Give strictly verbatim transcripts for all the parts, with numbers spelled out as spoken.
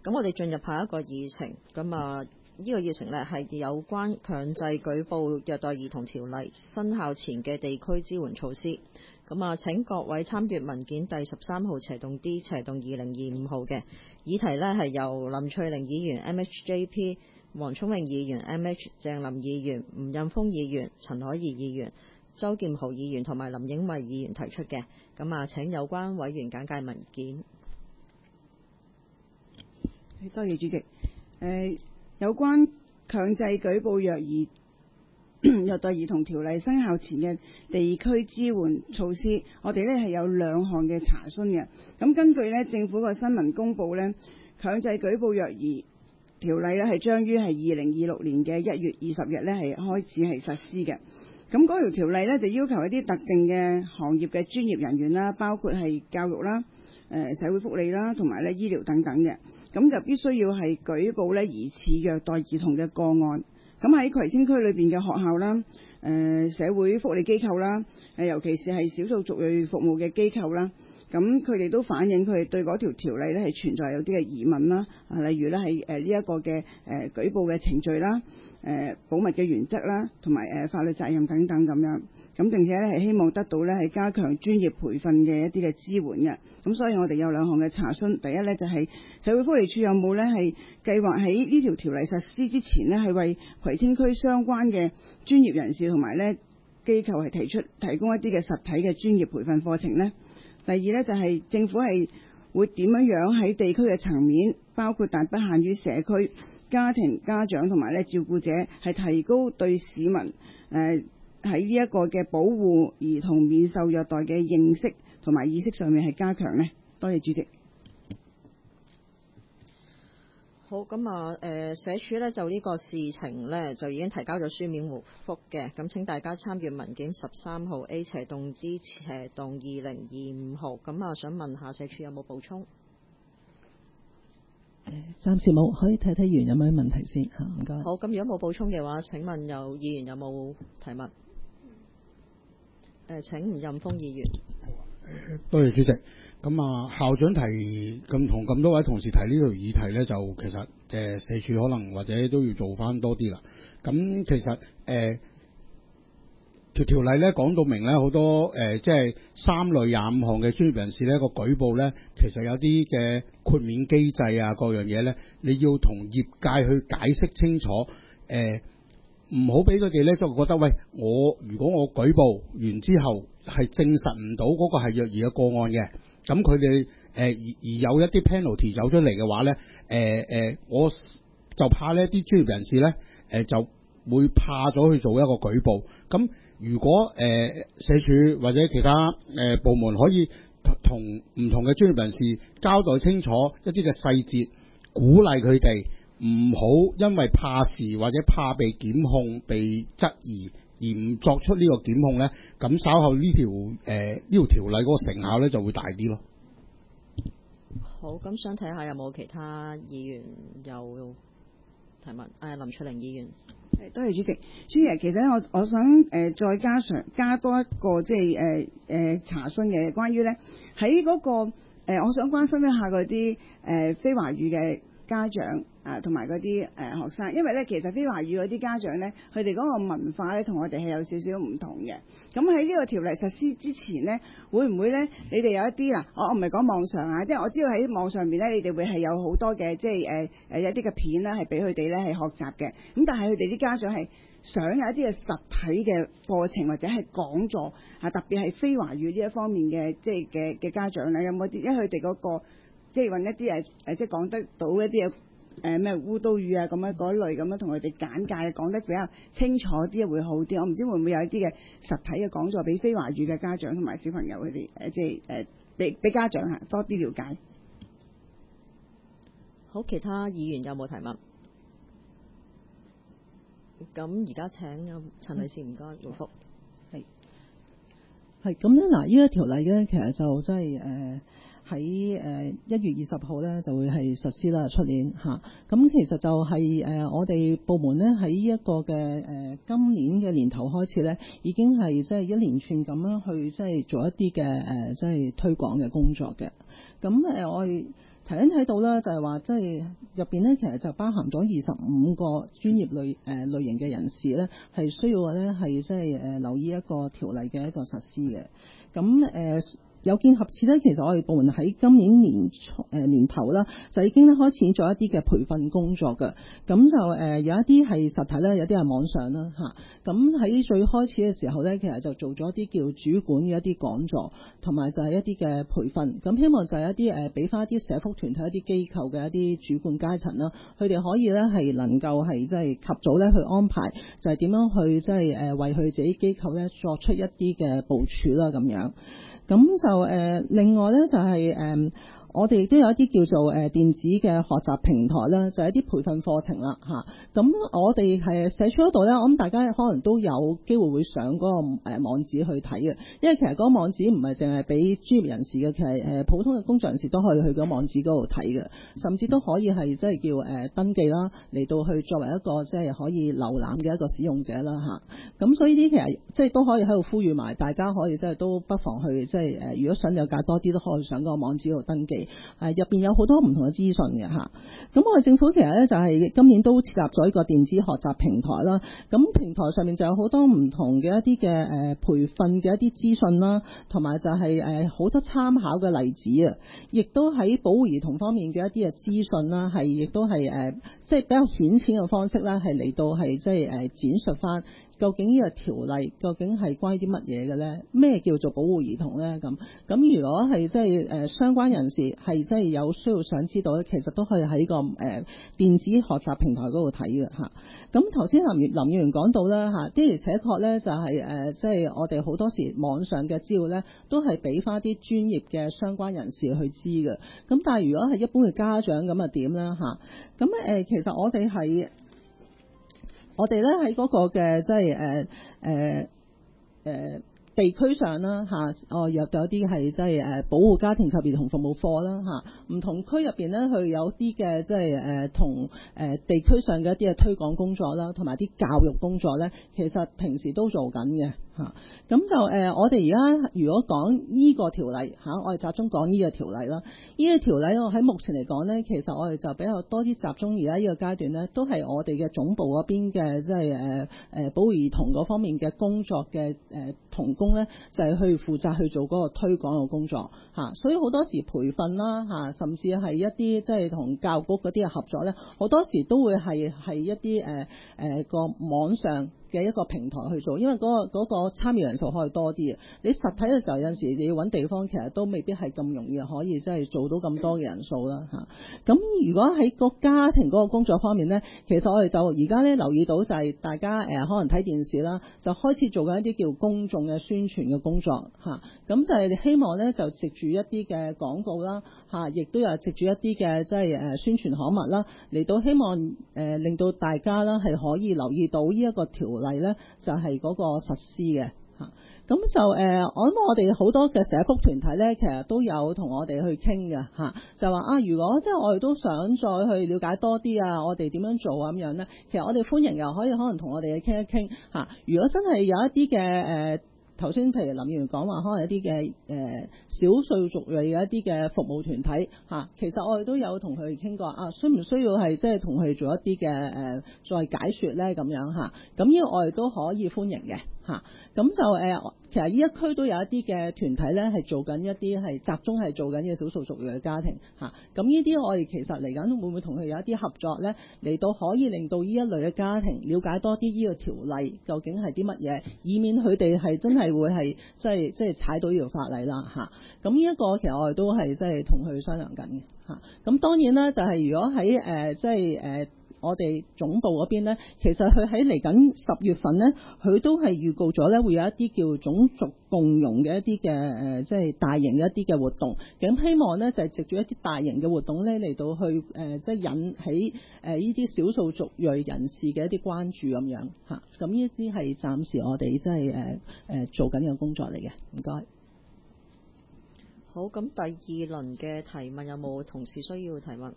咁我哋進入下一個議程，咁啊呢個議程呢係有關強制舉報虐待兒童條例生效前嘅地區支援措施。咁啊，請各位參閱文件第十三號斜洞 D 斜洞二零二五號嘅議題呢係由林翠玲議員 M H J P、黃聰榮議員 M H、鄭林議員、吳蔭峰議員、陳凱儀議員、周劍豪議員同埋林影慧議員提出嘅。咁啊，請有關委員簡介文件。 多謝主席。誒、呃，有關強制舉報虐兒虐待兒童條例生效前嘅地區支援措施，我哋呢係有兩項嘅查詢嘅。咁根據呢政府個新聞公佈呢，強制舉報虐兒條例呢係將於係二零二六年嘅一月二十日呢係開始係實施嘅。咁嗰條條例呢就要求一啲特定嘅行業嘅專業人員啦，包括係教育啦、誒社會福利啦，同埋咧醫療等等嘅，咁就必須要係舉報咧疑似虐待兒童嘅個案。咁喺葵青區裏邊嘅學校啦、誒社會福利機構啦、誒尤其是係少數族裔服務嘅機構啦，咁佢哋都反映佢哋對嗰條條例咧係存在有啲嘅疑問啦，啊例如咧係誒呢一個嘅誒舉報嘅程序啦、誒保密嘅原則啦，同埋誒法律責任等等咁樣。咁並且咧係希望得到咧係加強專業培訓嘅一啲嘅支援嘅。咁所以我哋有兩項嘅查詢，第一咧就係社會福利署有冇咧係計劃喺呢條條例實施之前呢，係為葵青區相關嘅專業人士同埋咧機構係提出提供一啲嘅實體嘅專業培訓課程呢？第二咧就係政府係會點樣樣喺地區嘅層面，包括但不限於社區、家庭、家長同埋咧照顧者，係提高對市民誒喺呢一個嘅保護兒童免受虐待嘅認識同埋意識上面係加強呢？多謝主席。 好，咁啊，誒社署呢就呢個事情呢，就已經提交咗書面回覆嘅，咁請大家參閱文件十三號 A 斜洞 D 斜洞二零二五號。咁啊，想問下社署有冇補充？ 誒，暫時冇，可以睇睇議員有冇問題先嚇，唔該。 好，咁如果冇補充嘅話，請問有議員有冇提問？誒，請吳蔭峰議員。 多謝主席。咁啊，校長提咁同咁多位同事提呢條議題呢，就其實誒社署可能或者都要做翻多啲啦。咁其實誒條條例呢講到明呢，好多誒即係三類廿五項嘅專業人士呢個舉報呢，其實有啲嘅豁免機制啊，各樣嘢呢，你要同業界去解釋清楚誒。唔好俾佢哋咧，就覺得喂，我如果我舉報完之後係證實唔到嗰個係虐兒嘅個案嘅，咁佢哋誒而而有一啲 penalty 走出嚟嘅話咧，誒、呃、誒、呃，我就怕呢啲專業人士咧誒、呃、就會怕咗去做一個舉報。咁如果誒、呃、社署或者其他誒、呃、部門可以同唔同嘅專業人士交代清楚一啲嘅細節，鼓勵佢哋。唔好因為怕事或者怕被檢控、被質疑而唔作出呢個檢控呢，咁稍後呢條誒呢條條例嗰個成效呢就會大啲咯。 好，咁想睇下有冇其他議員有提問？誒，林翠玲議員。 多謝主席。主席，其實我我想誒、呃、再加上加多一個即係誒誒查詢嘅關於呢喺嗰、那個、呃、我想關心一下嗰啲誒非華語嘅家長。啊，同埋嗰啲誒學生，因為咧其實非華語嗰啲家長咧，佢哋嗰個文化咧同我哋係有少少唔同嘅。咁喺呢個條例實施之前咧，會唔會咧？你哋有一啲嗱，我我唔係講網上啊，即係我知道喺網上邊咧，你哋會係有好多嘅即係誒誒一啲嘅片啦，係俾佢哋咧係學習嘅。咁但係佢哋啲家長係想有一啲嘅實體嘅課程或者係講座啊，特別係非華語呢一方面嘅即係嘅嘅家長咧，有冇啲？因為佢哋嗰個即係揾一啲誒誒，即係講得到一啲嘅。誒咩烏都語啊咁樣嗰類咁樣同佢哋簡介講得比較清楚啲會好啲。我唔知會唔會有一啲嘅實體嘅講座俾非華語嘅家長同埋小朋友佢哋誒即係誒俾俾家長嚇多啲了解。 好，其他議員有冇提問？咁而家請陳女士唔該回覆。 係係咁咧嗱，呢一條例咧其實就真係誒。呃喺誒一月二十號咧就會係實施啦，出年嚇。咁其實就係誒我哋部門咧喺呢一個嘅誒今年嘅年頭開始咧，已經係即係一連串咁樣去即係做一啲嘅誒即係推廣嘅工作嘅。咁誒我哋提醒睇到咧，就係話即係入邊咧，其實就包含咗二十五個專業類誒、呃、類型嘅人士咧，係需要咧係即係誒留意一個條例嘅一個實施嘅。咁誒。呃有見及此咧，其實我哋部門喺今年年初、呃、年頭啦，就已經咧開始做一啲嘅培訓工作嘅。咁就誒、呃、有一啲係實體啦，有啲係網上啦嚇。咁喺最開始嘅時候咧，其實就做咗一啲叫主管嘅一啲講座，同埋就係一啲嘅培訓。咁希望就係一啲誒俾翻一啲社福團體、一啲機構嘅一啲主管階層啦，佢哋可以咧係能夠係即係及早咧去安排，就係點樣去即係誒為佢自己機構咧作出一啲嘅部署啦咁樣。咁就誒、呃，另外咧就係、是、誒。呃我哋亦都有一啲叫做誒電子嘅學習平台啦，就係、一啲培訓課程啦嚇。咁我哋係社署嗰度咧，我諗大家可能都有機會會上嗰個誒網址去睇嘅，因為其實嗰個網址唔係淨係俾專業人士嘅，其實誒普通嘅工作人士都可以去嗰個網址嗰度睇嘅，甚至都可以係即係叫誒登記啦，嚟到去作為一個即係可以瀏覽嘅一個使用者啦嚇。咁所以呢啲其實即係都可以喺度呼籲埋，大家可以即係都不妨去即係誒，如果想了解多啲，都可以上嗰個網址度登記。誒入邊有好多唔同嘅資訊嘅嚇，咁我哋政府其實咧就係今年都設立咗一個電子學習平台啦。咁平台上面就有好多唔同嘅一啲嘅誒培訓嘅一啲資訊啦，同埋就係誒好多參考嘅例子啊，亦都喺保護兒童方面嘅一啲嘅資訊啦，係亦都係誒即係比較顯淺嘅方式啦，係嚟到係即係誒展述翻。究竟呢個條例究竟係關於啲乜嘢嘅咧？咩叫做保護兒童咧？咁咁如果係即係誒相關人士係即係有需要想知道咧，其實都可以喺個誒、呃、電子學習平台嗰度睇嘅嚇。咁頭先林林議員講到啦嚇，的而且確咧就係誒即係我哋好多時網上嘅資料咧，都係俾翻啲專業嘅相關人士去知嘅。咁但係如果係一般嘅家長咁啊點咧嚇？咁誒其實我哋係。我哋咧喺嗰個嘅即係誒誒誒地區上啦嚇，哦有有啲係即係誒保護家庭及兒童服務課啦嚇，唔同區入邊咧佢有啲嘅即係誒同誒地區上嘅一啲嘅推廣工作啦，同埋啲教育工作咧，其實平時都做緊嘅。嚇，咁就誒、呃，我哋而家如果講呢個條例嚇、啊，我哋集中講呢個條例啦。呢、這個條例我喺目前嚟講呢，其實我哋就比較多啲集中而家呢個階段呢，都係我哋嘅總部嗰邊嘅即係誒誒保護兒童嗰方面嘅工作嘅誒、呃、同工呢，就係、是、去負責去做嗰個推廣嘅工作嚇、啊。所以好多時培訓啦嚇、啊，甚至係一啲即係同教育局嗰啲嘅合作呢，好多時都會係係一啲誒誒個網上嘅一個平台去做，因為嗰、那個嗰、那個參與人數可以多啲啊！你實體嘅時候有陣時你要揾地方，其實都未必係咁容易可以即係做到咁多嘅人數啦嚇。咁、啊、如果喺個家庭嗰個工作方面呢，其實我哋就而家咧留意到就係大家誒、呃、可能睇電視啦，就開始做緊一啲叫公眾嘅宣傳嘅工作嚇。咁、啊、就係希望呢，就藉住一啲嘅廣告啦嚇，亦、啊、都有藉住一啲嘅即係誒宣傳刊物啦，嚟到希望誒、呃、令到大家啦係可以留意到呢一個條例咧就係嗰個實施嘅嚇，咁就誒、呃，我諗我哋好多嘅社福團體咧，其實都有同我哋去傾嘅嚇，就話啊，如果即係我哋都想再去了解多啲啊，我哋點樣做啊咁樣咧，其實我哋歡迎又可以可能同我哋去傾一傾嚇。如果真係有一啲嘅誒，頭先譬如林議員講話，可能一啲嘅誒少數族裔嘅一啲嘅服務團體嚇、啊，其實我哋都有同佢哋傾過啊，需唔需要係即係同佢哋做一啲嘅誒再解説咧咁樣嚇，咁呢個我哋都可以歡迎嘅嚇。咁、啊、就誒、呃，其實呢一區都有一啲嘅團體咧，係做緊一啲係集中係做緊嘅少數族裔嘅家庭嚇。咁呢啲我哋其實嚟緊會唔會同佢有一啲合作咧，嚟到可以令到呢一類嘅家庭了解多啲呢個條例究竟係啲乜嘢，以免佢哋係真係會係即係即係踩到呢條法例啦嚇。咁呢一個其實我哋都係即係同佢商量緊嘅嚇。咁、啊、當然啦，就係、是、如果喺誒、呃、即係誒。呃我哋總部嗰邊呢，其實佢喺嚟緊十月份呢，佢都係預告咗呢，會有一啲叫種族共融嘅一啲嘅誒，即係大型嘅一啲嘅活動。咁希望呢，就係藉住一啲大型嘅活動呢，嚟到去誒、呃，即係引起誒呢啲少數族裔人士嘅一啲關注咁樣嚇。咁呢啲係暫時我哋即係誒誒做緊嘅工作嚟嘅。唔該。 好，咁第二輪嘅提問有冇同事需要提問？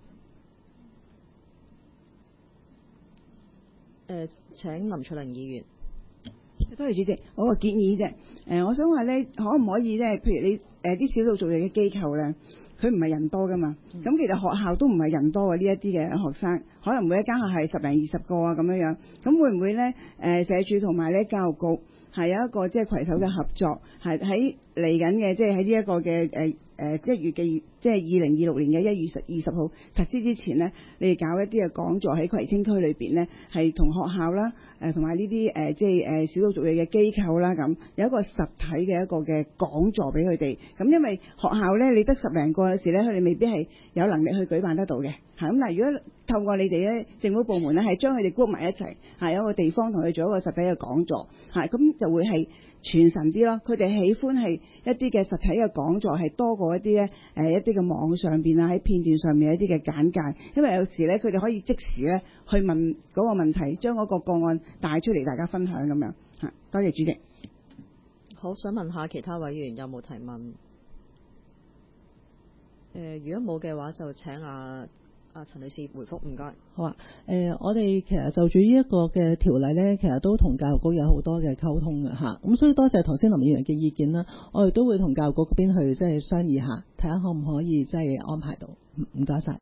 誒、呃，請林翠玲議員。 多謝主席，我個建議啫。誒、呃，我想話咧，可唔可以咧？譬如你啲少數族裔嘅機構咧，佢唔係人多噶嘛，咁、嗯、其實學校都唔係人多嘅呢一啲嘅學生，可能每一間學校係十零二十個啊咁樣樣，咁會唔會咧？誒、呃、社署同埋咧教育局係有一個即係攜手嘅合作，係喺嚟緊嘅，即係喺呢一個嘅誒誒一月嘅，即係二零二六年嘅一月十二十號實施之前呢，你哋搞一啲嘅講座喺葵青區裏邊呢，係同學校啦，誒同埋呢啲誒即係誒少數族裔嘅機構啦，咁有一個實體嘅一個嘅講座俾佢哋。咁因為學校呢，你得十零個有時呢，佢哋未必係有能力去舉辦得到嘅。嚇咁嗱，如果透過你哋咧政府部門咧，係將佢哋 group 埋一齊，係有一個地方同佢做一個實體嘅講座，係咁就會係傳神啲咯。佢哋喜歡係一啲嘅實體嘅講座，係多過一啲咧誒一啲嘅網上邊啊，喺片段上面一啲嘅簡介，因為有時咧佢哋可以即時咧去問嗰個問題，將嗰個個案帶出嚟，大家分享咁樣嚇。多謝主席。 好，想問下其他委員有冇提問？誒、呃，如果冇嘅話，就請阿阿陳女士回覆，唔該。 好啊，誒、呃，我哋其實就住呢一個嘅條例呢，其實都同教育局有好多嘅溝通嘅嚇，咁所以多謝頭先林議員嘅意見啦，我哋都會同教育局嗰邊去即係商議下，睇下可唔可以即係安排到。唔該晒。